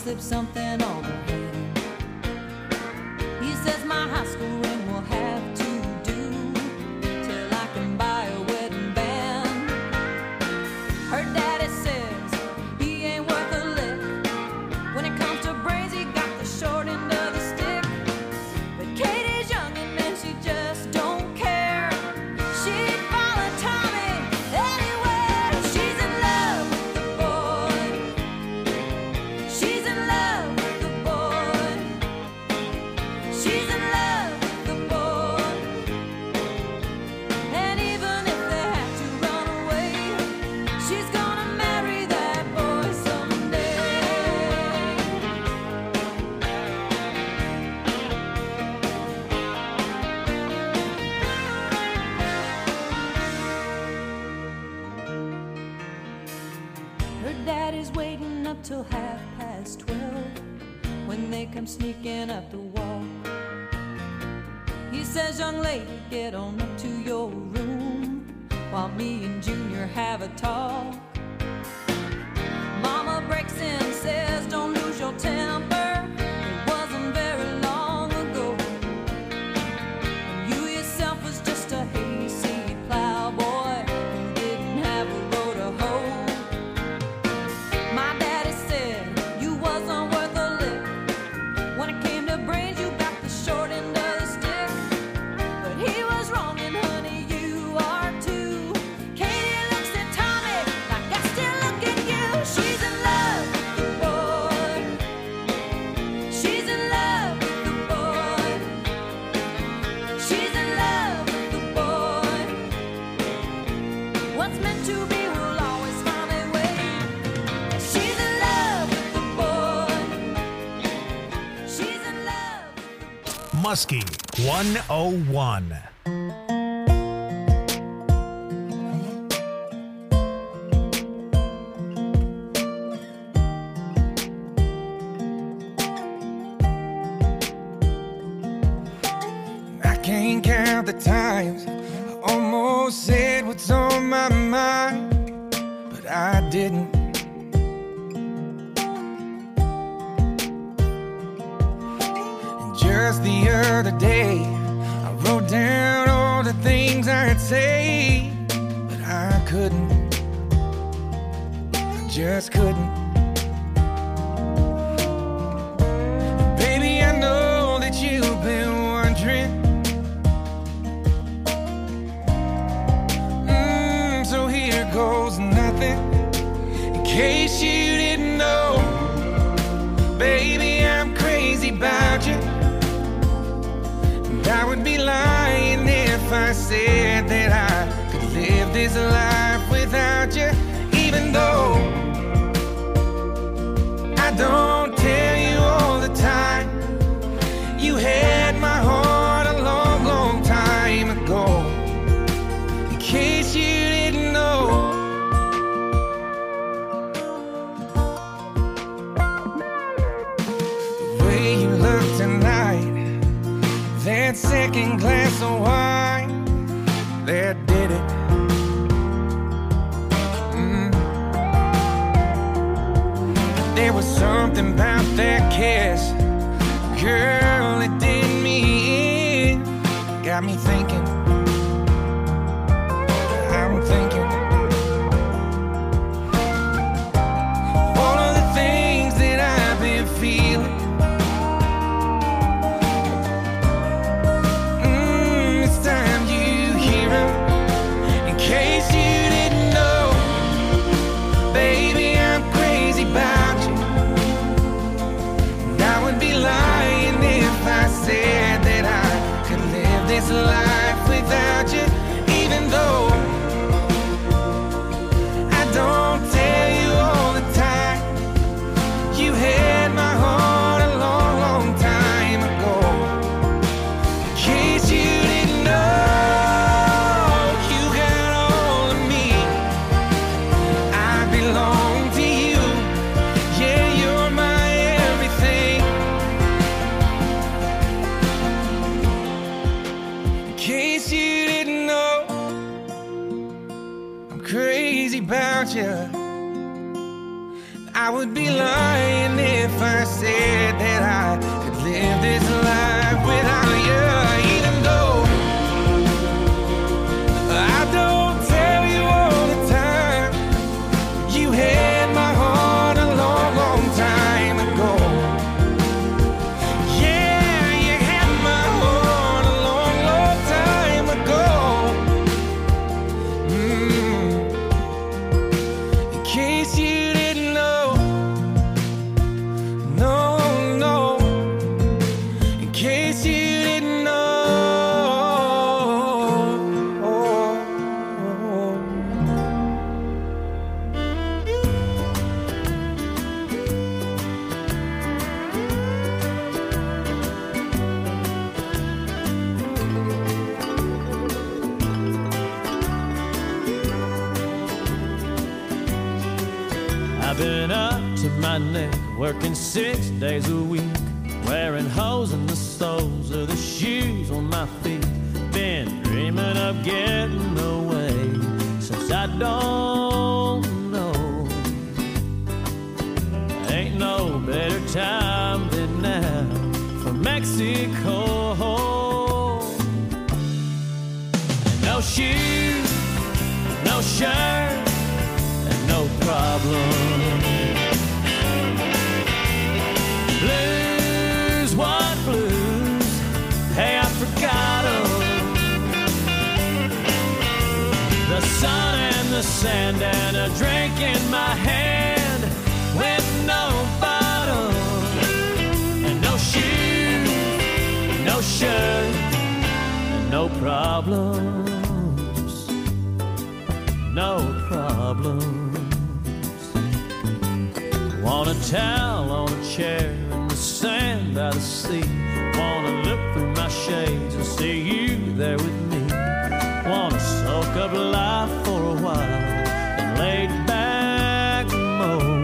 slipped something on her hand. He says my high school ring will have to do till I can buy a wedding band. Her daddy says he ain't worth a lick. When it comes to brains, he got the short end of the stick. But Katie's young and she just don't care. She'd follow Tommy anywhere. She's in love with the boy. She's in love with the boy. She's in love with the boy. And even if they have to run away, she's gonna marry that boy someday. Her daddy's waiting up till 12:30 when they come sneaking up the wall. He says, young lady, get on up to your room while me and Junior have a talk. Mama breaks in, says, don't lose your temper. It wasn't very long ago. And you yourself was just a hayseed plowboy who didn't have a row to hoe. My daddy said you wasn't worth a lick. When it came to brains, you got the short end of the stick. But he was wrong, and honey, you are too. Katie looks at Tommy like I still look at you. She's in love with the boy. She's in love with the boy. She's in love with the boy. What's meant to be will always find a way. She's in love with the boy. She's in love with the boy. Muskie 101. I can't count the times I almost said what's on my mind, but I didn't. And just the other day, I wrote down all the things I'd say, but I couldn't. I just couldn't. Baby, I know that you've been wondering. So here goes nothing. In case you didn't know, baby, I'm crazy about you. And I would be lying if I said that I could live this life without you. Even though I don't tell you all the time, you had my heart a long, long time ago. In case you didn't know, the way you look tonight, that second glass of wine, that did it. There was something about that kiss, girl, it did me in. Got me thinking, I'm thinking all of the things that I've been feeling. It's time you hear 'em. In case you didn't know, baby, I'm crazy about you. And I would be lying if I said that I could live this life without you. Even though I don't tell you all the time, you had my heart a long, long time ago. In case you didn't know, you got all of me. I belong to you. Yeah, you're my everything. In case you didn't know, I'm crazy about you. I would be lying if I said that I could live this life without you. Even though I don't tell you all the time, you had my heart a long, long time ago. Yeah, you had my heart a long, long time ago. In case you didn't know, no, no. In case you didn't know. I've been up to my neck, working 6 days a week, wearing holes in the soles of the shoes on my feet. Been dreaming of getting away since I don't know. Ain't no better time than now for Mexico. No shoes, no shirt, no problem. Blues, what blues? Hey, I forgot 'em. The sun and the sand and a drink in my hand with no bottom. And no shoes, no shirt, and no problems. No problems. Want a towel on a chair in the sand by the sea. Wanna look through my shades and see you there with me. Wanna soak up life for a while and lay back moan.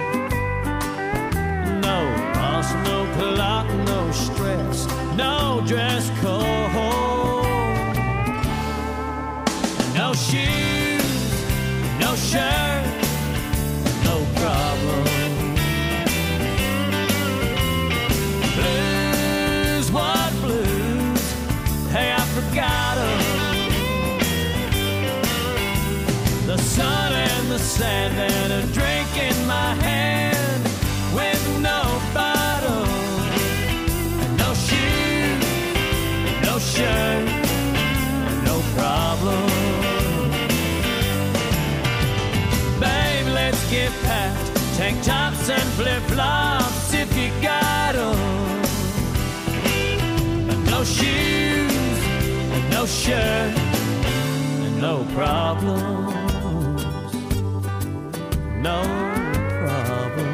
No boss, no clock, no stress, no dress code. No shoes, no shirt, no problem. Blues, what blues? Hey, I forgot 'em. The sun and the sand and a drink in my hand with no bottom. And no shoes, no shirt, no problem. Babe, let's get packed. Tank tops and flip-flops if you got 'em. And no shoes, and no shirt, and no problems. No problems.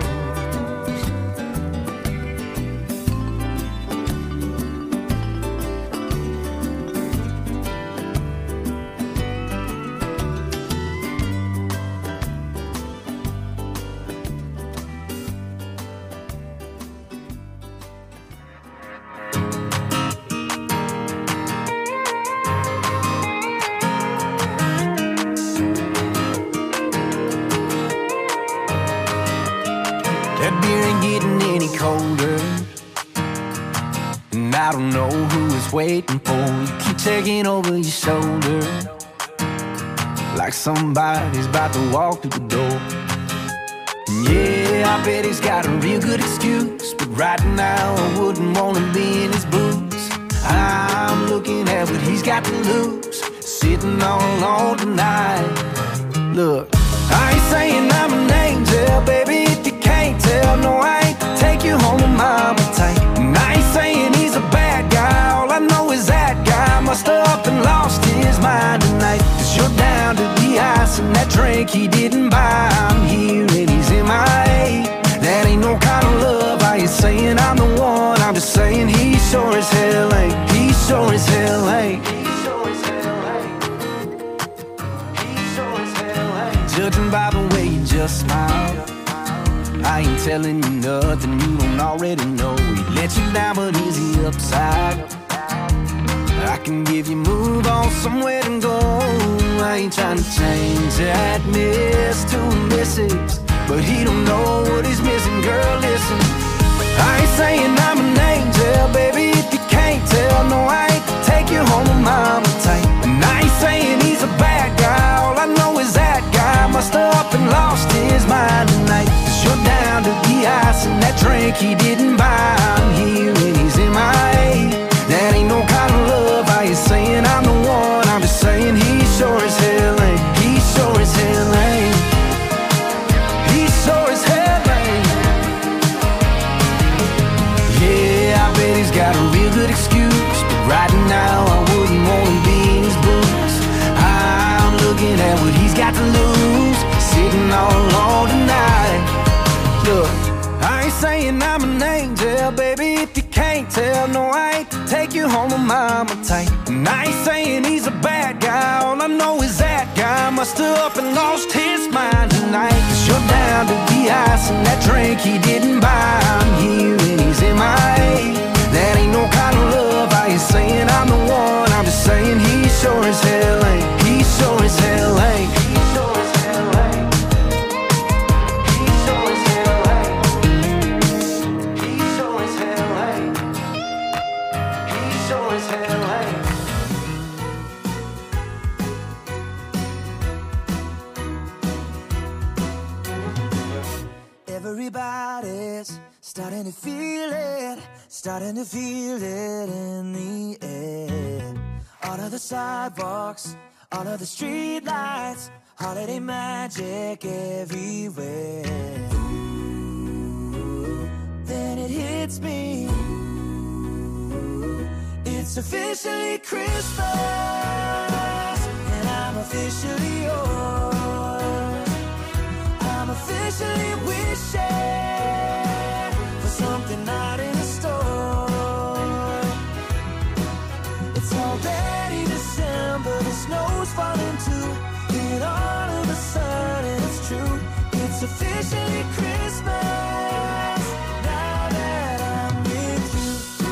That beer ain't getting any colder, and I don't know who it's waiting for. You keep checking over your shoulder, like somebody's about to walk through the door. And yeah, I bet he's got a real good excuse, but right now I wouldn't wanna be in his boots. I'm looking at what he's got to lose, sitting all alone tonight. Look, I ain't saying I'm an angel, baby, if you can't tell. No, I ain't to take you home with mama tight. And I ain't saying he's a bad guy, all I know is that guy must have up and lost his mind tonight. 'Cause you're down to the ice and that drink he didn't buy. I'm here and he's MIA. That ain't no kind of love. I ain't saying I'm the one, I'm just saying he sure as hell ain't. He sure as hell ain't. Judging by the way you just smile, I ain't telling you nothing you don't already know. He let you down, but he's the upside. I can give you move on somewhere to go. I ain't trying to change that miss to a misses. but he don't know what he's missing. Girl, listen, I ain't saying I'm an angel, baby, if you can't tell. No, I ain't to take you home with mama tight. And I ain't saying he's a bad guy, all I know is that guy must have up and lost his mind tonight. 'Cause you're down to the ice and that drink he didn't buy. I'm here and he's MIA. That ain't no kind of love. I ain't saying I'm the one, I'm just saying he sure as hell ain't. He sure as hell ain't. He sure as hell ain't. Yeah, I bet he's got a real good excuse, but right now I wouldn't want to be in his boots. I'm looking at what he's got to lose, sitting all alone tonight. Look, I ain't saying I'm an angel, baby, if you can't tell. No, I ain't to take you home with mama tight. And I ain't saying he's a bad guy, all I know is that guy must have up and lost his mind tonight. 'Cause you're down to the ice and that drink he didn't buy. I'm here and he's MIA. That ain't no kind of love. I ain't saying I'm the one, I'm just saying he sure as hell ain't. He sure as hell ain't. He sure as hell ain't. He sure as hell ain't. He sure as hell ain't. He sure as hell ain't. Everybody's starting to feel it, starting to feel it in the air. All of the sidewalks, all of the street lights, holiday magic everywhere. Then it hits me, it's officially Christmas, and I'm officially yours. I'm officially wishing for something not in the store. It's already December, the snow's falling too, and all of a sudden it's true. It's officially Christmas now that I'm with you.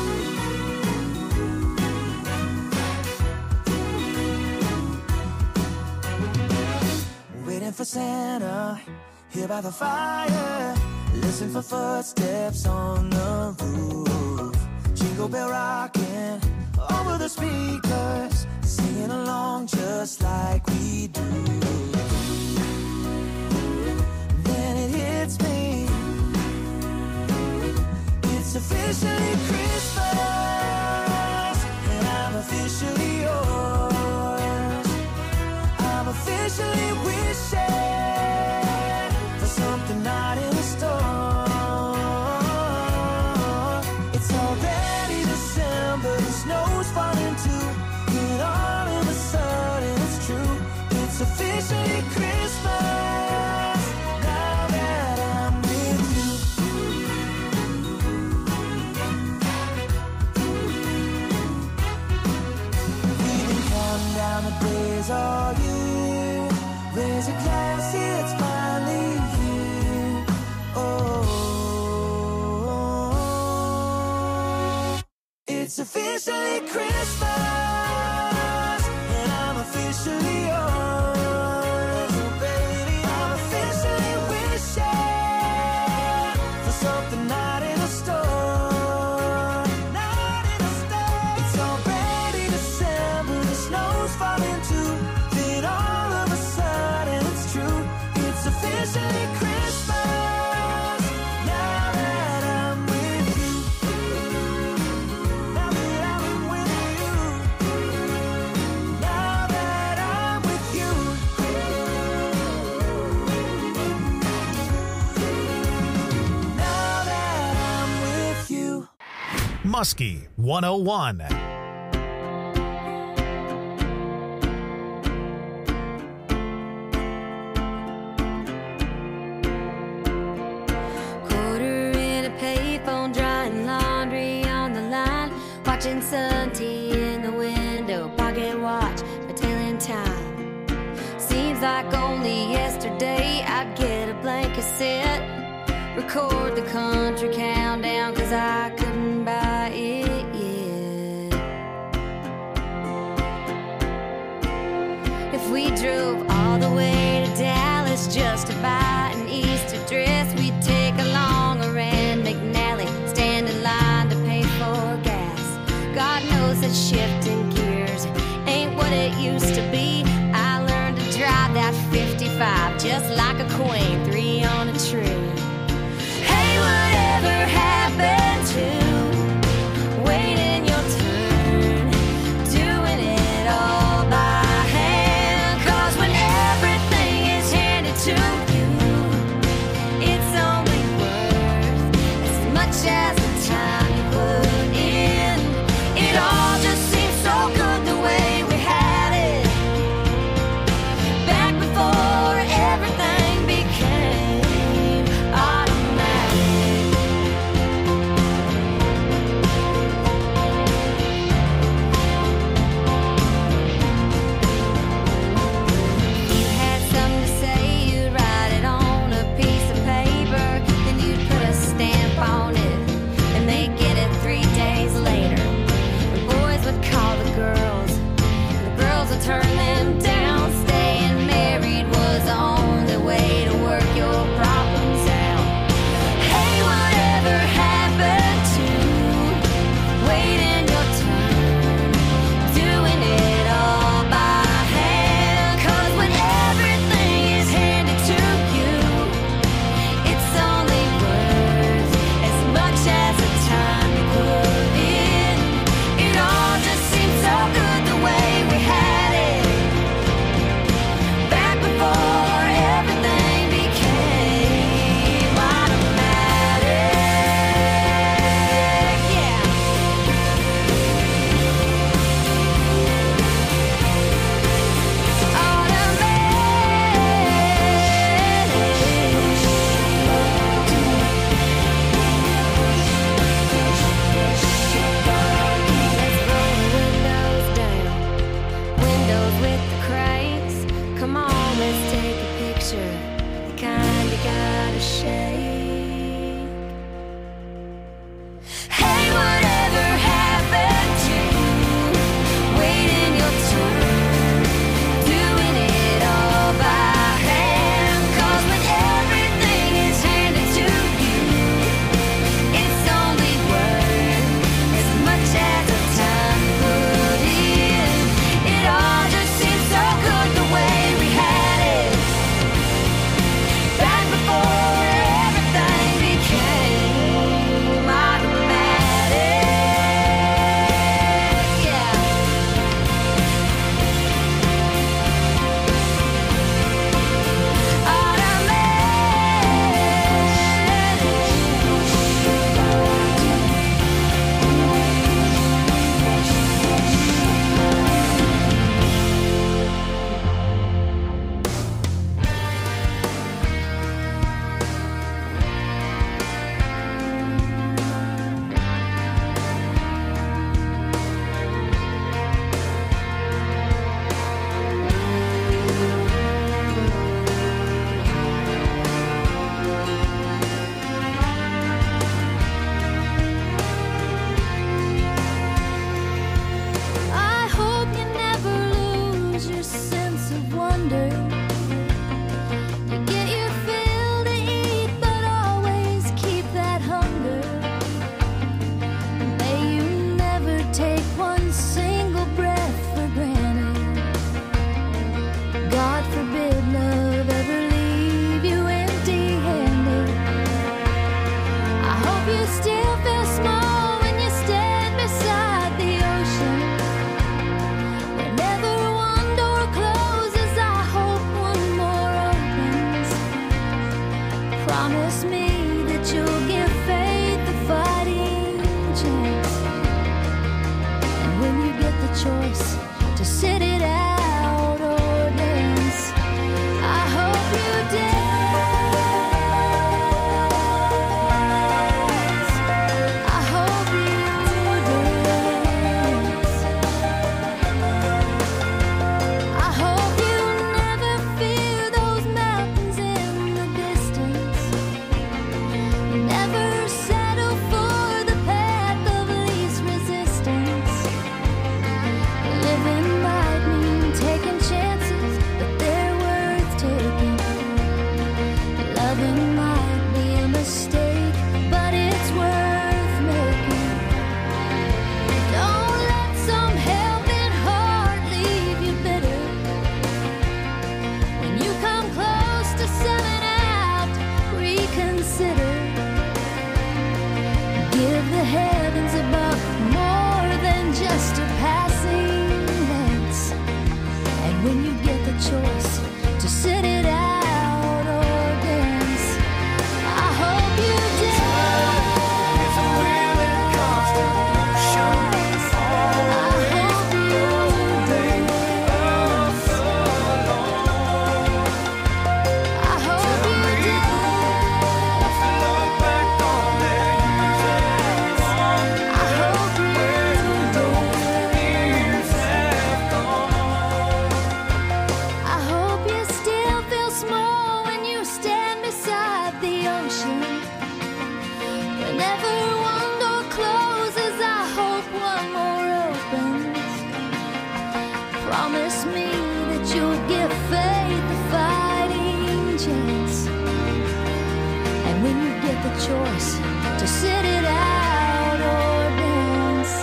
Waiting for Santa here by the fire, listen for footsteps on the roof. Jingle bell rocking over the speakers, singing along just like we do. Then it hits me, it's officially Christmas, and I'm officially yours. I'm officially wishing for something not in the store. It's already December, the snow's falling too, and all of a sudden it's true. It's officially Christmas now that I'm with you. We've been counting down the days all year. Raise a glass, it's finally here. Oh, it's officially Christmas, and I'm officially yours. Oh, baby, I'm officially wishing for something not in the store. Not in the store. It's already December, the snow's falling too. Then all of a sudden it's true. It's officially Christmas now that I'm with you. Now that I'm with you. Now that I'm with you. Now that I'm with you. Muskie 101. Quarter in a payphone, drying laundry on the line, watching sun tea in the window, pocket watch, my tailing time. Seems like only yesterday I'd get a blank cassette, record the country countdown, 'cause I couldn't buy it yet. If we drove all the way to Dallas just to buy an Easter shifting gears ain't what it used to be. I learned to drive that 55 just like a queen, 3 on a tree. Hey, whatever happened to waiting your turn, doing it all by hand? 'Cause when everything is handed to you, it's only worth as much as the time you put in. It all just seems so good the way we had it back before everything became when you get the choice to sit it out or dance, I hope you dance. It's a willing constant motion. I hope you dance. I hope you dance. Look back on their years and gone. I hope you Years have gone. I hope you still feel small when you stand beside the ocean. Whenever one door closes, I hope one more opens. Promise me that you'll give faith a fighting chance. And when you get the choice to sit it out or dance,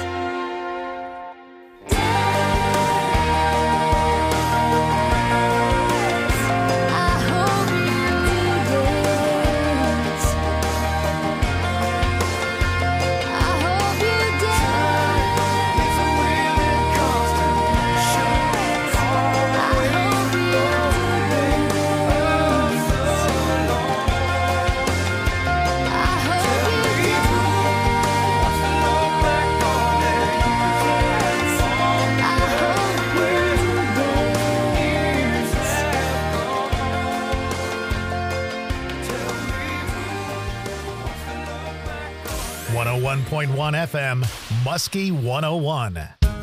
I hope you dance. I hope you dance. It's a willing constant motion. I hope you dance. I hope you dance. Look back on their years and gone. I hope you Years dance. have gone. Tell me who 101.1 FM, Muskie 101.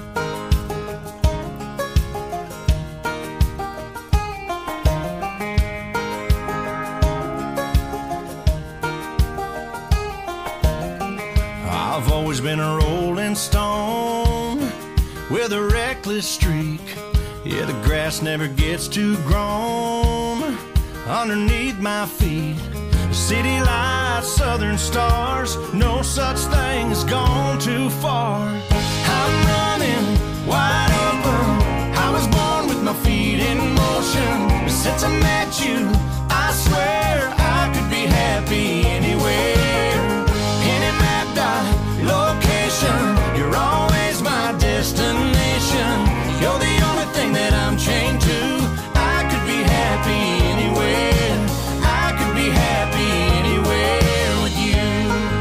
I've always been a rolling stone with a reckless streak. Yeah, the grass never gets too grown underneath my feet. City lights, southern stars, no such thing as gone too far. I'm running wide open. I was born with my feet in motion. Since I met you, I swear I could be happy anywhere. Any mapped out location, you're always my destination. You're the only thing that I'm chained to. I could be happy anywhere. I could be happy anywhere with you.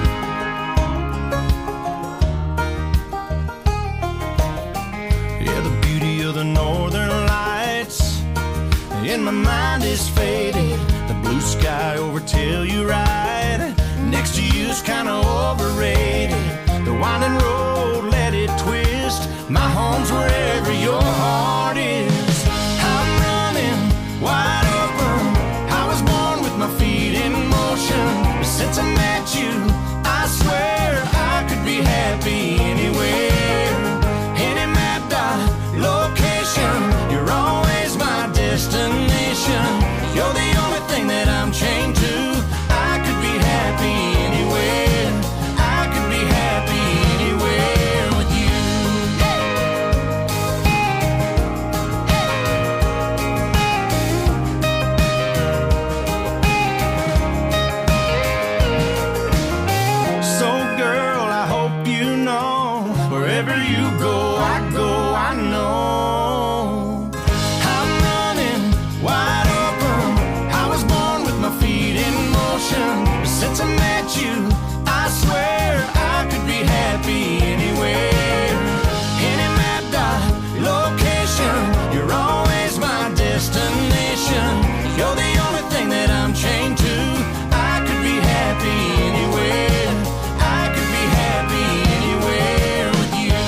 Yeah, the beauty of the northern lights in my mind is faded. The blue sky over Telluride next to you's kinda overrated. The winding road, let it twist. My home's wherever your heart is. I'm running wide open. I was born with my feet in motion. Since I met you, I swear I could be happy anywhere. Any mapped out location, you're always my destination. You're the only thing that I'm chained to. I could be happy anywhere. I could be happy anywhere with you. So girl, I hope you know, wherever you go, I know. I'm running wide open. I was born with my feet in motion. Since I met you, I swear I could be happy anywhere. Any mapped out location, you're always my destination. You're the only thing that I'm chained to. I could be happy anywhere. I could be happy anywhere with you.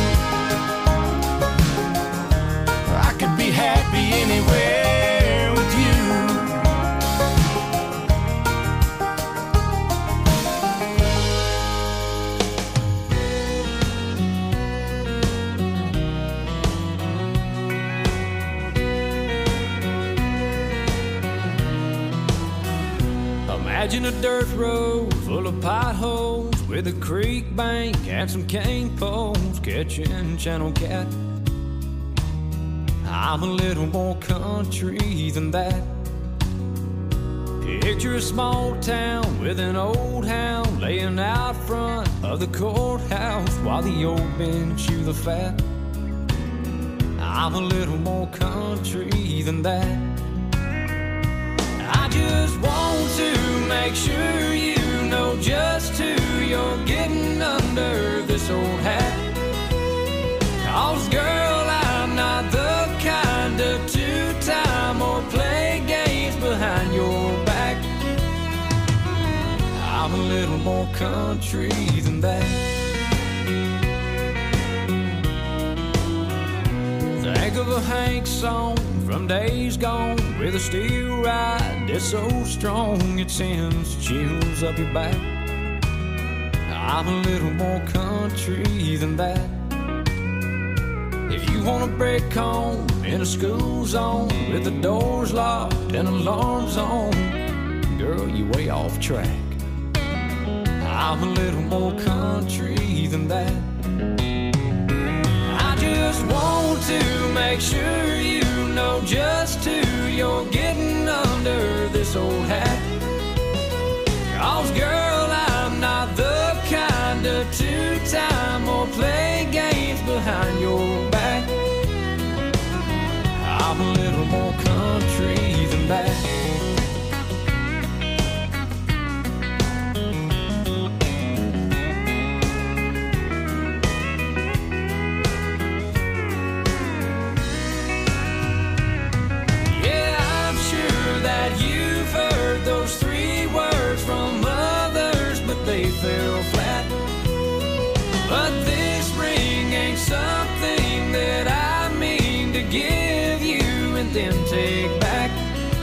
I could be happy anywhere with you. Imagine a dirt road full of potholes with a creek bank and some cane poles catching channel cat. I'm a little more country than that. Picture a small town with an old hound laying out front of the courthouse while the old men chew the fat. I'm a little more country than that. I just want to make sure you know just who you're getting under this old hat. 'Cause girl, I'm not the kind of two-time or play games behind your back. I'm a little more country than that. Think of a Hank song from days gone, with a steel ride that's so strong it sends chills up your back. I'm a little more country than that. If you want to break home in a school zone with the doors locked and alarms on, girl, you way off track. I'm a little more country than that. I just want to make sure you know just who you're getting under this old hat. 'Cause girl, I'm not the kind of two-time or play games behind your back. I'm a little more country than that. Fell flat, but this ring ain't something that I mean to give you and then take back.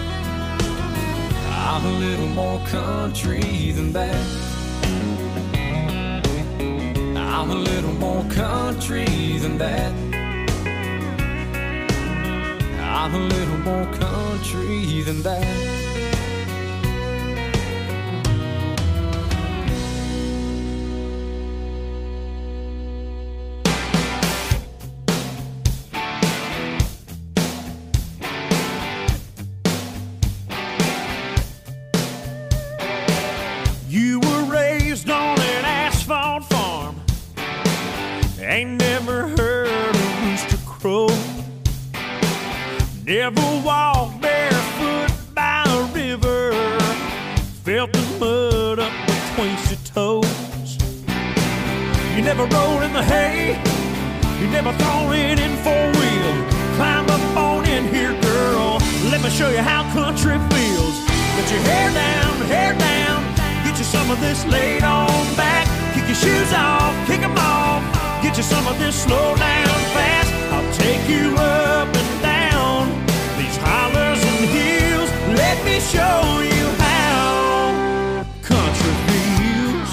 I'm a little more country than that. I'm a little more country than that. I'm a little more country than that. Ain't never heard a rooster crow. Never walked barefoot by a river. Felt the mud up between your toes. You never rolled in the hay. You never thrown it in four-wheel. Climb up on in here, girl. Let me show you how country feels. Put your hair down, get you some of this laid on back. Kick your shoes off, kick them off. Get you some of this slow down fast. I'll take you up and down these hollers and hills. Let me show you how country feels.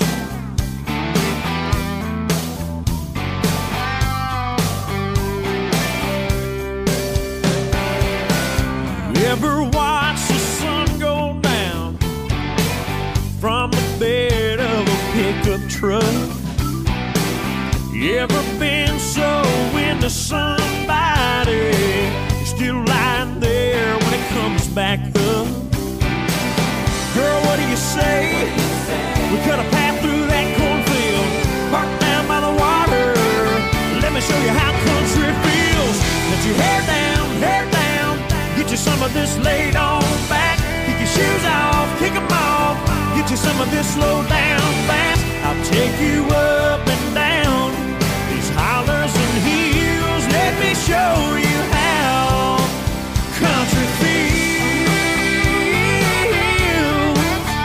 You ever watch the sun go down from the bed of a pickup truck? You ever been so into somebody, you're still lying there when it comes back up? Girl, what do you say? We cut a path through that cornfield, parked down by the water. Let me show you how country feels. Let your hair down, get you some of this laid on back. Kick your shoes off, kick them off. Get you some of this slow down fast. I'll take you up and down hollers and hills. Let me show you how country feels.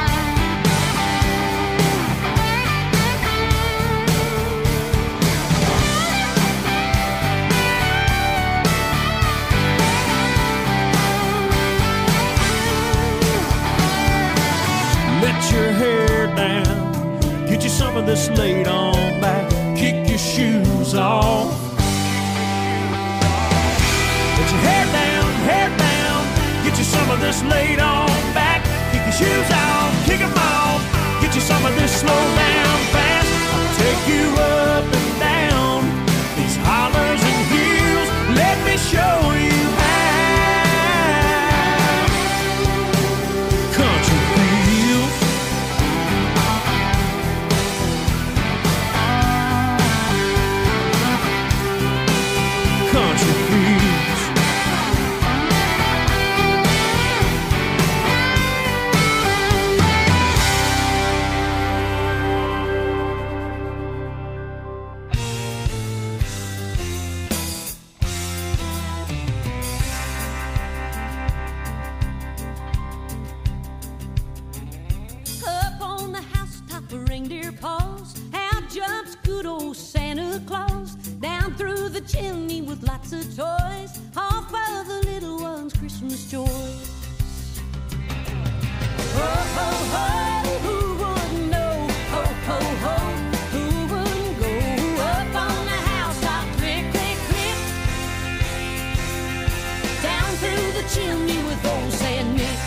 Let your hair down, get you some of this laid on back. Kick your shoes off. Put your hair down, get you some of this laid on back. Kick your shoes off, kick them off. Get you some of this slow down fast. I'll take you up and down these hollers and hills. Let me show you how country feels. Country feels. chimney with lots of toys, all for the little ones' Christmas joys. Ho, ho, ho, who wouldn't know? Ho, ho, ho, who wouldn't go up on the housetop, click, click, click, down through the chimney with old Saint Nick.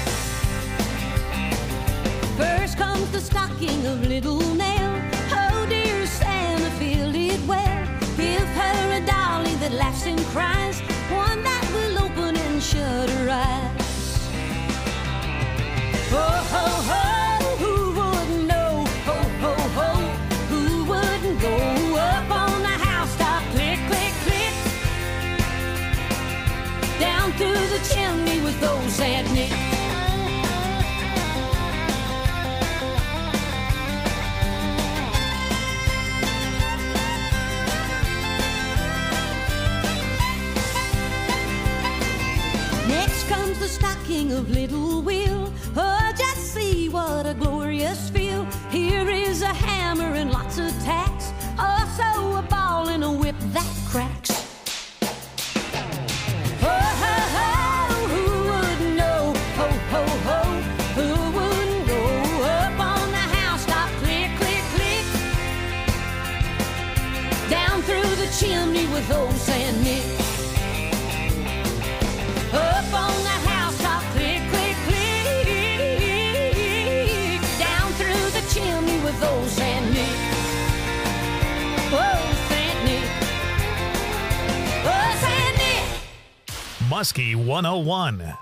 First comes the stocking of little Nell. Oh, dear Santa, filled it well. Give her a dolly that laughs and cries, one that will open and shut her eyes. Ho, ho, ho, who wouldn't know? Ho, ho, ho, who wouldn't go up on the housetop, click, click, click, down through the chimney with old Saint Nick. Next comes the stocking of little Will. Oh, just see what a glorious feel. Here is a hammer and lots of tacks, also a ball and a whip that cracks. Ho, ho, ho, who wouldn't know? Ho, ho, ho, who wouldn't go up on the housetop, click, click, click, down through the chimney with old Saint Nick. Up on the housetop, click, click, click, down through the chimney with old Saint Nick. Oh, Saint Nick. Oh, Saint Nick. Muskie 101.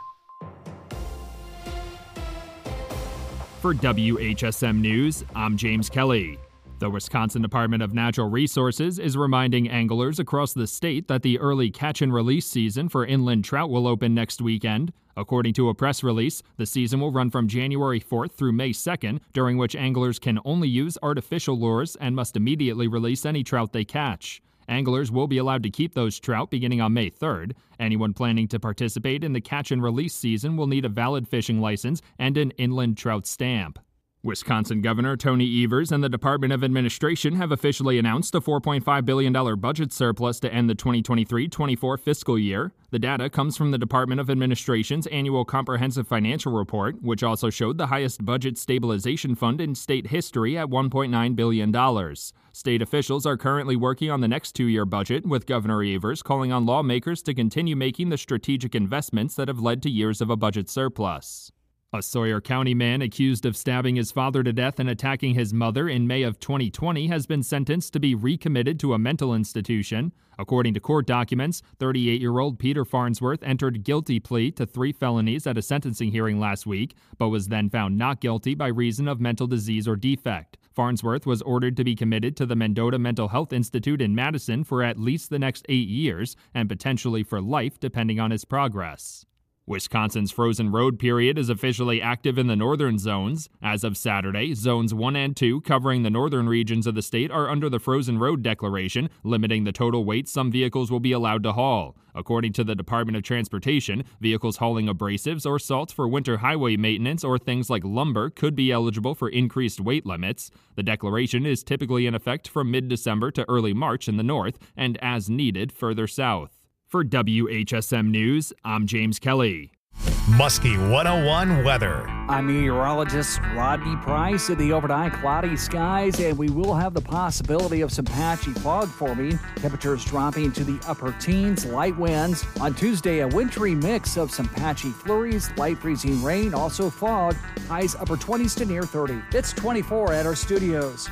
For WHSM News, I'm James Kelly. The Wisconsin Department of Natural Resources is reminding anglers across the state that the early catch and release season for inland trout will open next weekend. According to a press release, the season will run from January 4th through May 2nd, during which anglers can only use artificial lures and must immediately release any trout they catch. Anglers will be allowed to keep those trout beginning on May 3rd. Anyone planning to participate in the catch and release season will need a valid fishing license and an inland trout stamp. Wisconsin Governor Tony Evers and the Department of Administration have officially announced a $4.5 billion budget surplus to end the 2023-24 fiscal year. The data comes from the Department of Administration's annual comprehensive financial report, which also showed the highest budget stabilization fund in state history at $1.9 billion. State officials are currently working on the next two-year budget, with Governor Evers calling on lawmakers to continue making the strategic investments that have led to years of a budget surplus. A Sawyer County man accused of stabbing his father to death and attacking his mother in May of 2020 has been sentenced to be recommitted to a mental institution. According to court documents, 38-year-old Peter Farnsworth entered guilty plea to 3 felonies at a sentencing hearing last week, but was then found not guilty by reason of mental disease or defect. Farnsworth was ordered to be committed to the Mendota Mental Health Institute in Madison for at least the next 8 years, and potentially for life depending on his progress. Wisconsin's frozen road period is officially active in the northern zones. As of Saturday, zones 1 and 2 covering the northern regions of the state are under the frozen road declaration, limiting the total weight some vehicles will be allowed to haul. According to the Department of Transportation, vehicles hauling abrasives or salts for winter highway maintenance or things like lumber could be eligible for increased weight limits. The declaration is typically in effect from mid-December to early March in the north and as needed further south. For WHSM News, I'm James Kelly. Muskie 101 weather. I'm meteorologist Rodney Price. In the overnight, cloudy skies, and we will have the possibility of some patchy fog forming. Temperatures dropping to the upper teens, light winds. On Tuesday, a wintry mix of some patchy flurries, light freezing rain, also fog. Highs upper 20s to near 30. It's 24 at our studios.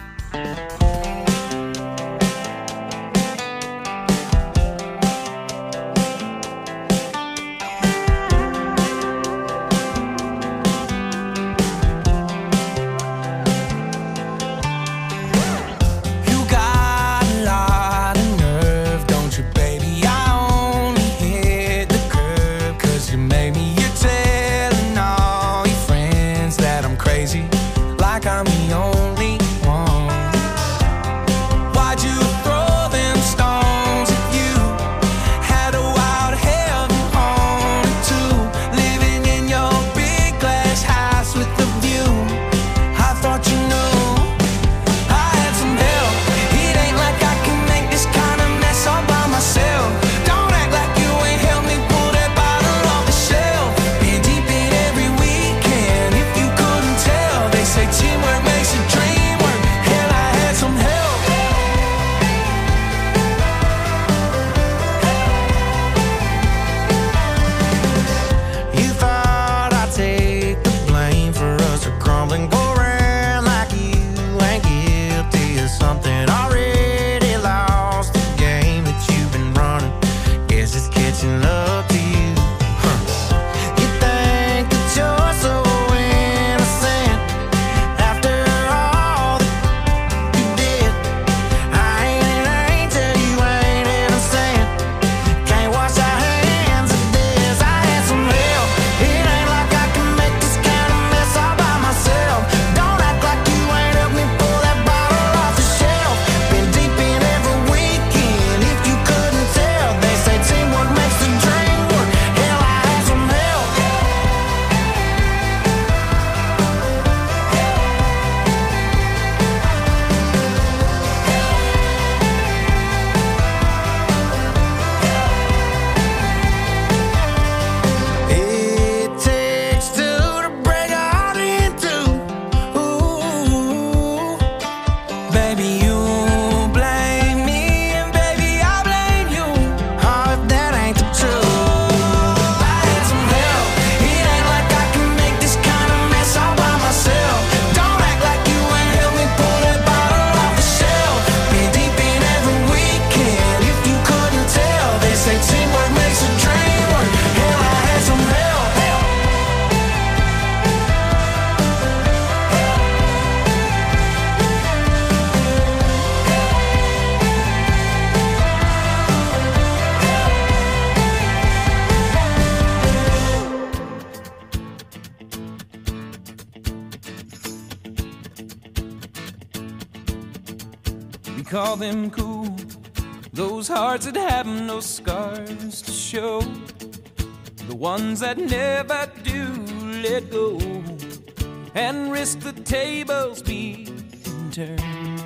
We call them cool, those hearts that have no scars to show, the ones that never do let go and risk the tables being turned.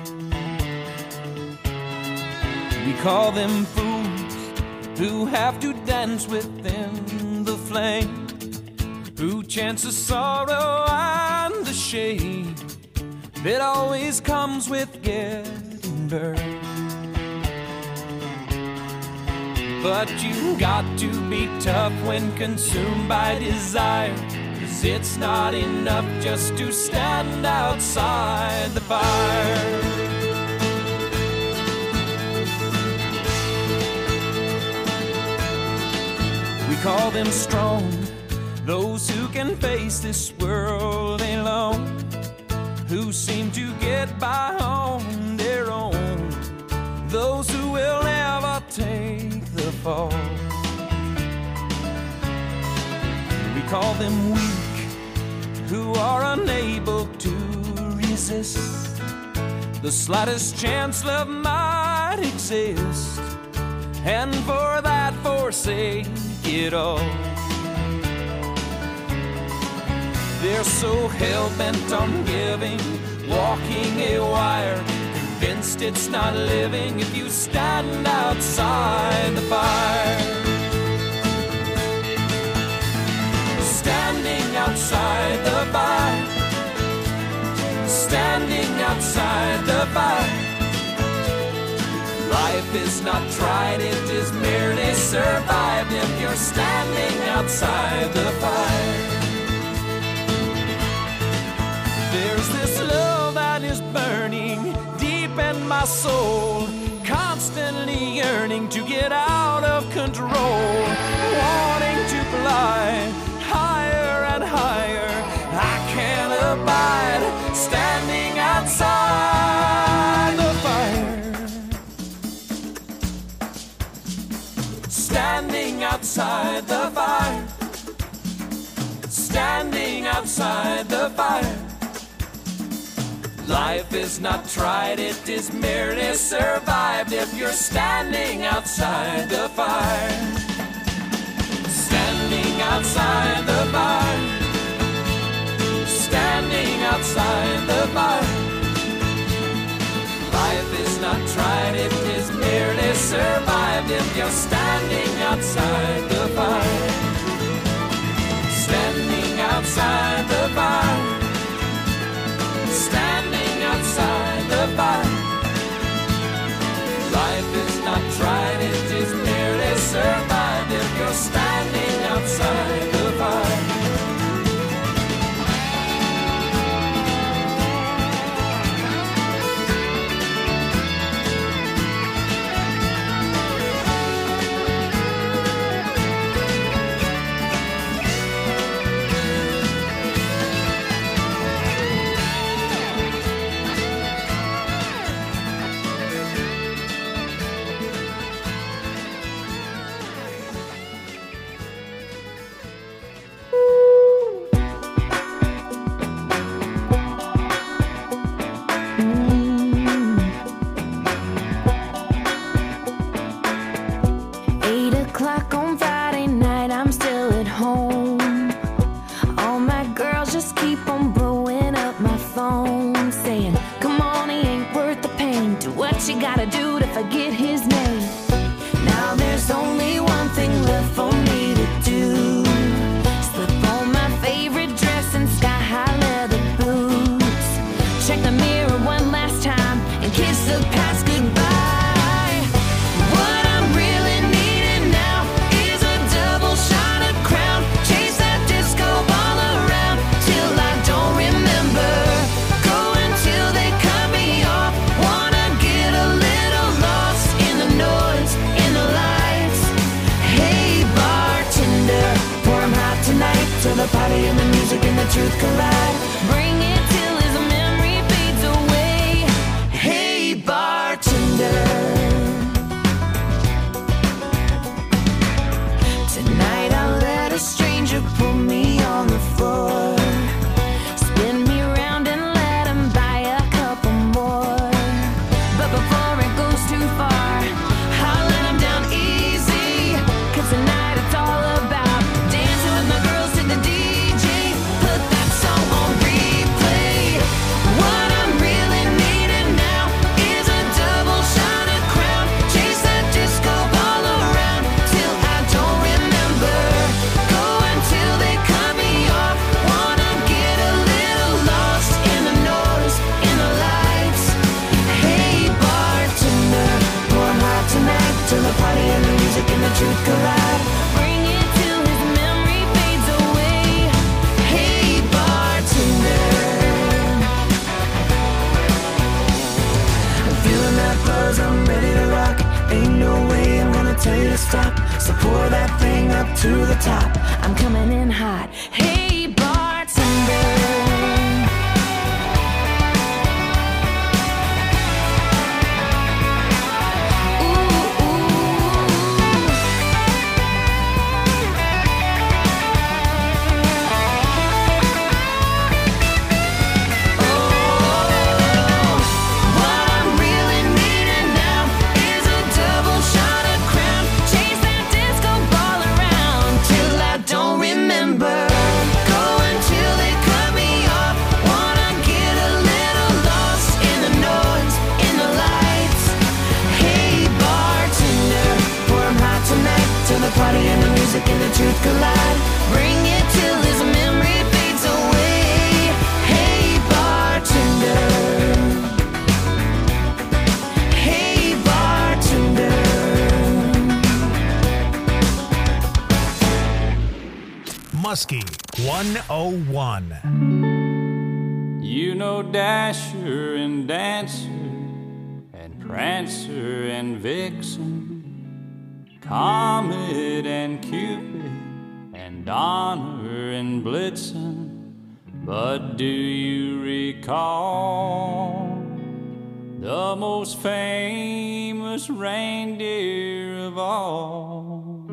We call them fools who have to dance within the flame, who chance the sorrow and the shame that always comes with getting burned. But you got to be tough when consumed by desire, 'cause it's not enough just to stand outside the fire. We call them strong, those who can face this world alone, who seem to get by on their own, those who will never take the fall. We call them weak, who are unable to resist the slightest chance love might exist, and for that forsake it all. They're so hell-bent on giving, walking a wire, convinced it's not living if you stand outside the fire. Standing outside the fire, standing outside the fire. Life is not tried, it is merely survived if you're standing outside the fire. There's this love that is burning deep in my soul, constantly yearning to get out of control, wanting to fly higher and higher. I can't abide standing outside the fire. Standing outside the fire. Standing outside the fire. Life is not tried, it is merely survived if you're standing outside the fire. Standing outside the fire. Standing outside the fire. Life is not tried, it is merely survived if you're standing outside the fire. Standing outside the fire. Standing outside the fire. Life is not tried, it is merely survived if you're standing outside the fire. You gotta do to forget his name. Now there's only one thing left for me to do. Slip on my favorite dress and sky-high leather boots. Check the mirror one last time and kiss the past goodbye. What I'm really needing now is a double shot of Crown. Chase that disco ball around till I don't remember. Go until they cut me off. Wanna get a little lost in the noise, in the lights. Hey bartender, pour 'em hot tonight till the party and the music and the truth collide. Bring it till his memory fades away. Hey bartender, tonight I'll let a stranger pull me on the floor. Spin me around and let him buy a couple more. But before the top. I'm coming in hot. Hey, bartender. Party and the music and the truth collide. Bring it till this memory fades away. Hey, bartender. Hey, bartender. Muskie 101. You know Dasher and Dancer and Prancer and Vixen, Comet and Cupid and Donner and Blitzen, but do you recall the most famous reindeer of all?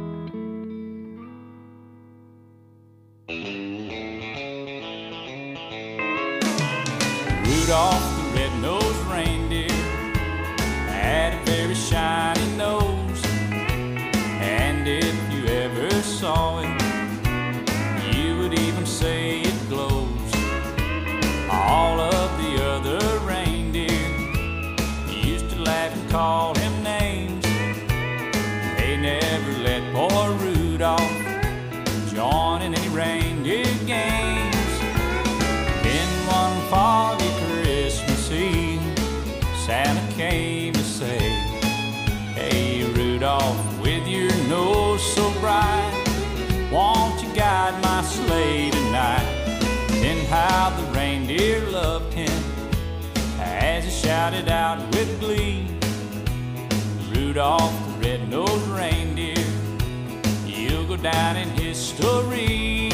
Rudolph the red-nosed reindeer had a very shiny nose. And if you ever saw it, you would even say it glows. All of the other reindeer used to laugh and call him names. They never let poor Rudolph join in any reindeer games. Then one foggy Christmas Eve, Santa came to say, hey Rudolph, with your nose so bright, won't you guide my sleigh tonight? Then how the reindeer loved him as he shouted out with glee, Rudolph the red-nosed reindeer, you'll go down in history.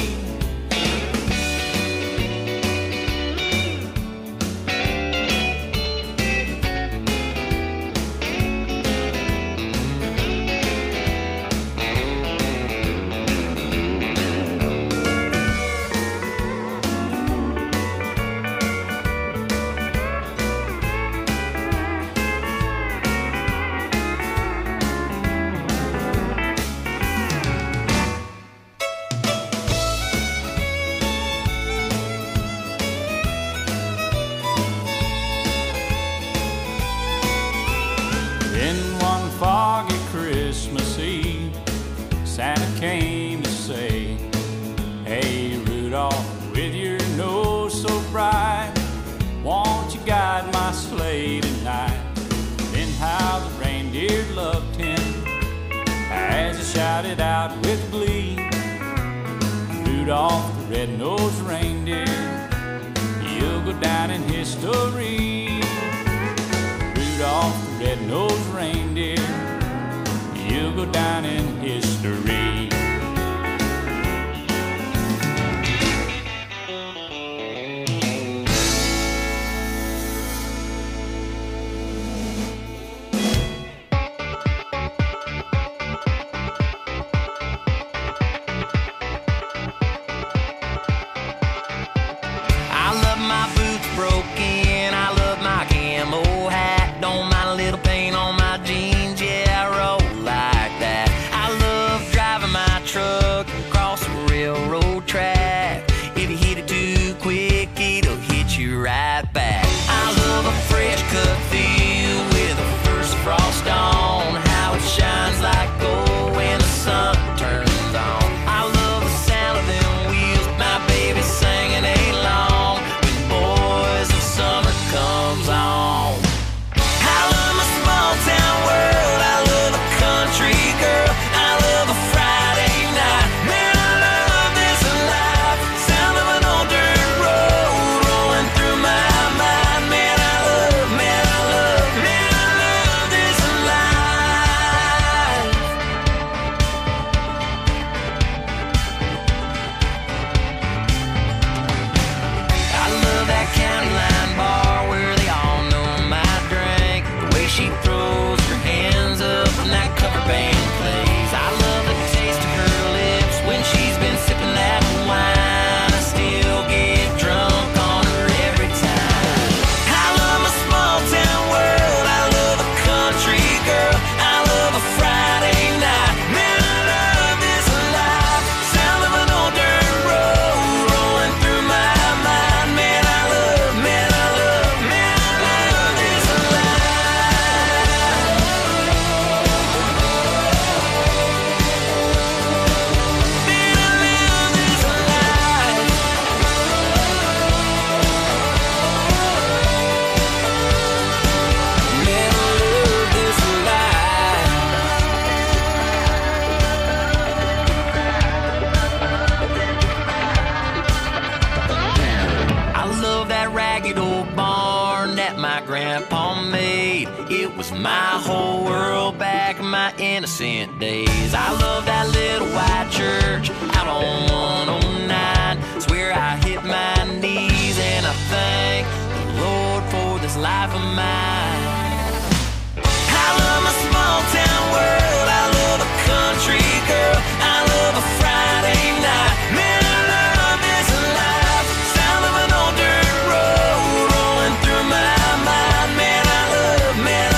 Santa came to say, hey Rudolph, with your nose so bright, won't you guide my sleigh tonight? Then how the reindeer loved him as he shouted out with glee, Rudolph the red-nosed reindeer, you'll go down in history. Rudolph the red-nosed reindeer, you'll go down in history. I love my boots broken, I love my camo hat, don't mind a little paint on my jeans, yeah, I roll like that. I love driving my was my whole world back in my innocent days. I love that little white church out on 109. It's where I hit my knees and I thank the Lord for this life of mine. I love my small town world. I love a country girl. I love a Friday night. Man, I love this life. Sound of an old dirt road rolling through my mind. Man, I love this life.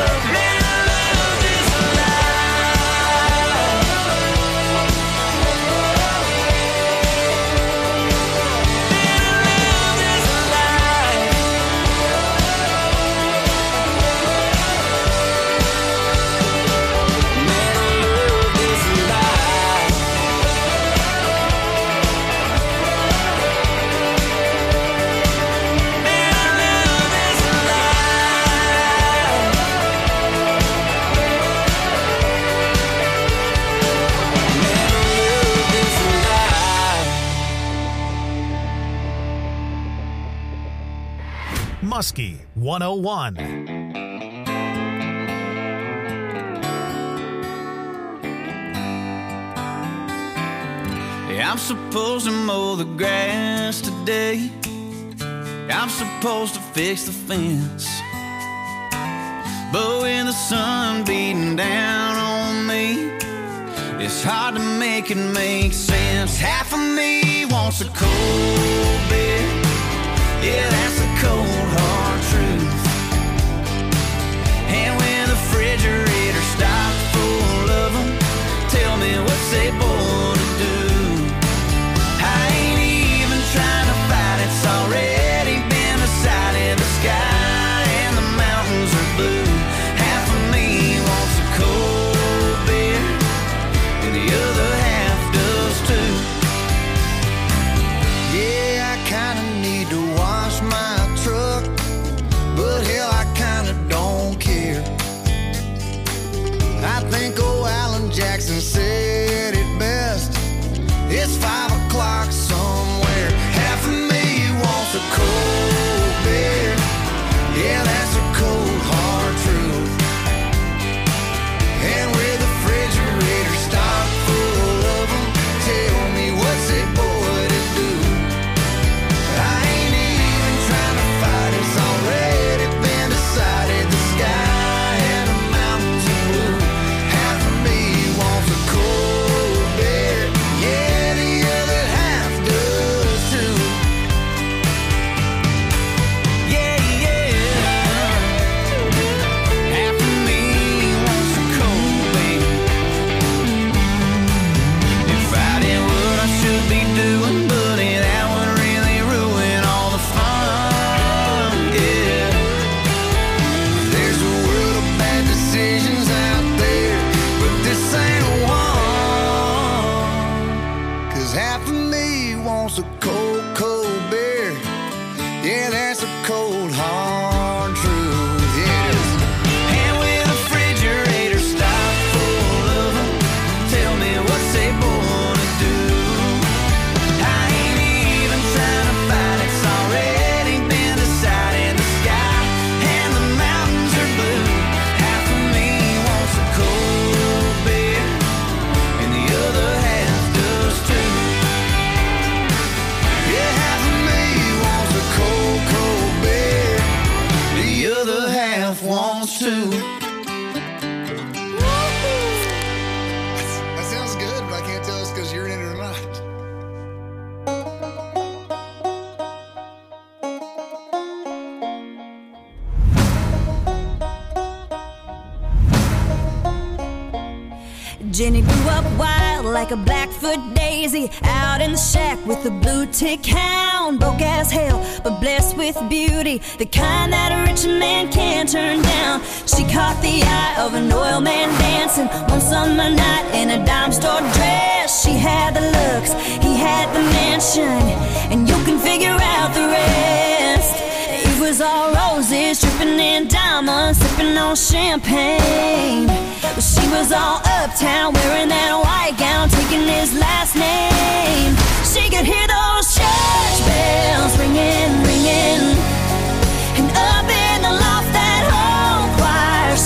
Muskie 101. I'm supposed to mow the grass today. I'm supposed to fix the fence. But with the sun beating down on me, it's hard to make it make sense. Half of me wants a cold beer. Yeah, that's a cold, hard truth. And when the refrigerator stopped full of them, tell me what's they born to do. I ain't even trying to fight, it's already been decided. The sky and the mountains are blue. Half of me wants a cold beer, and the other half does too. Yeah, I kinda need to wash my truck, but hell, I kinda don't care. I think old Alan Jackson said it best. It's 5 o'clock somewhere. Half of me wants a cold beer. Yeah, that's a cold, hard truth. And with the refrigerator stocked full of them, tell me what's it boy to do. I ain't even trying to fight, it's already been decided. The sky and the mountains are blue. Half of me wants a cold beer. Yeah, the other half does too. Yeah, yeah. Half of me wants a cold beer. If I did what I should be doing, buddy, that would really ruin all the fun. Yeah. There's a world of bad decisions out there, but this ain't one. 'Cause half of me wants a cold, cold beer. Yeah, that's a cold, hard truth. Yeah, it is. And with the refrigerator stocked full of them, tell me what's they born to do. I ain't even trying to fight, it's already been decided. The sky and the mountains are blue. Half of me wants a cold beer, and the other half does too. Yeah, half of me wants a cold, cold beer. The other half wants to. That sounds good, but I can't tell it's because you're in it or not. Jenny grew up wild like a Blackfoot daisy, out in the shack with a blue tick hound. Broke as hell, but blessed with beauty, the kind that a rich man can't turn down. She caught the eye of an oil man dancing one summer night in a dime store dress. She had the looks, he had the mansion, and you can figure out the rest. It was all roses, dripping in diamonds, sipping on champagne. But she was all uptown, wearing that white gown, taking his last name. She could hear those church bells ringing, ringing. And up in the loft, that whole choir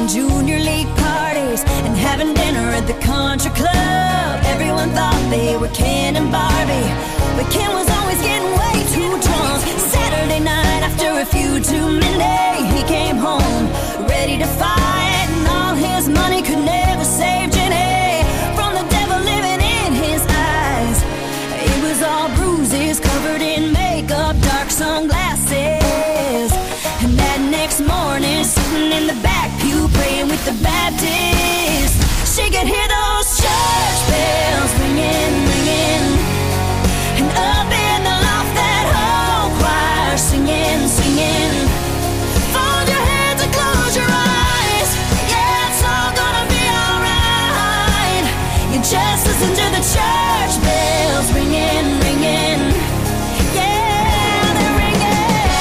throwing junior league parties and having dinner at the country club. Everyone thought they were Ken and Barbie, but Ken was always getting way too drunk. Saturday night after a few too many, he came home ready to fight, and all his money could never save Jenny from the devil living in his eyes. It was all bruises, covered in makeup, dark sunglasses. And that next morning, sitting in the back pew praying with the Baptists, she could hear those church bells ringing, ringing. And up in the loft, that whole choir singing, singing. Fold your hands and close your eyes. Yeah, it's all gonna be alright. You just listen to the church bells ringing, ringing. Yeah, they're ringing.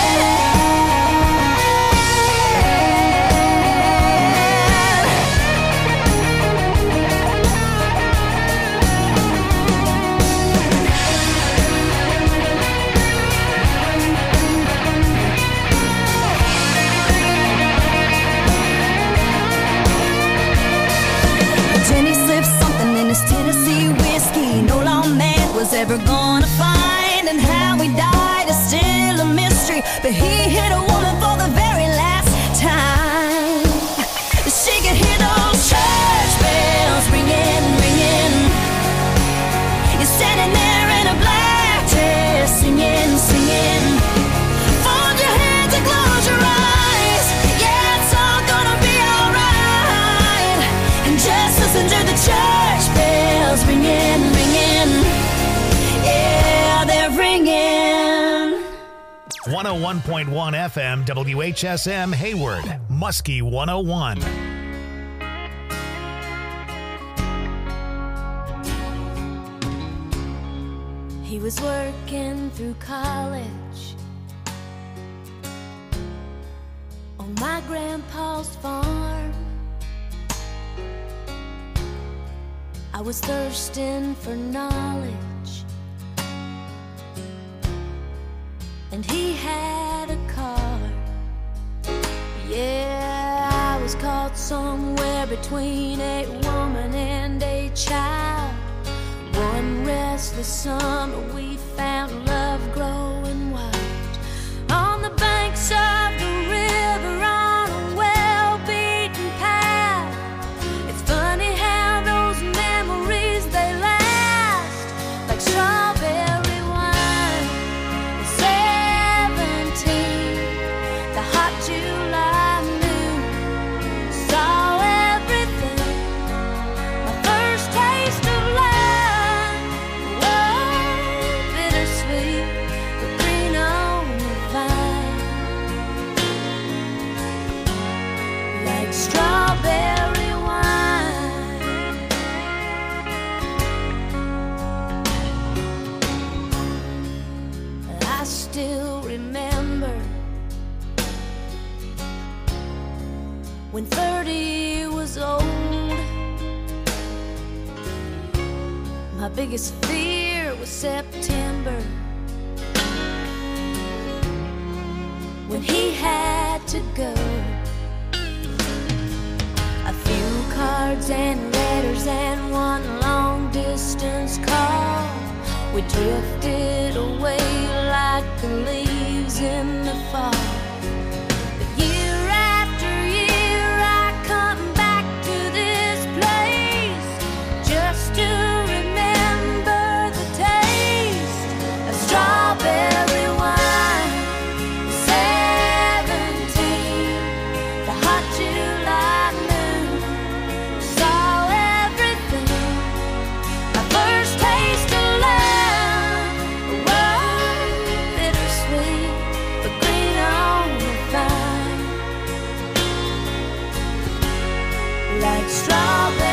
Jenny slipped something in his Tennessee whiskey no lawman was ever gonna find, and how he died is still a mystery, but he hit a woman for the very last time. She could hear those church bells ringing, ringing. You're standing there in a black dress, singing, singing. Fold your hands and close your eyes. Yeah, it's all gonna be alright. And just listen to the church bells ringing, ringing. Yeah, they're ringing. 101.1 FM WHSM Hayward, Muskie 101. He was working through college on my grandpa's farm. I was thirsting for knowledge, and he had a car. Yeah, I was caught somewhere between a woman and a child. One restless summer we found love growing wild on the banks of the river on a well-beaten path. It's funny how those memories, they last like strawberry wine. At 17, the hot July moon saw everything. My first taste of love, whoa, bittersweet, but green on the vine, like strawberry wine. I still remember when 30 was old. My biggest fear was September, when he had to go. A few cards and letters and one long distance call. We drifted away like the leaves in the fall. But year after year I come back to this place just to remember the taste of strawberry wine. 17, the hot July moon saw everything. My first taste of love, whoa, bittersweet, but green on the vine, like strawberry.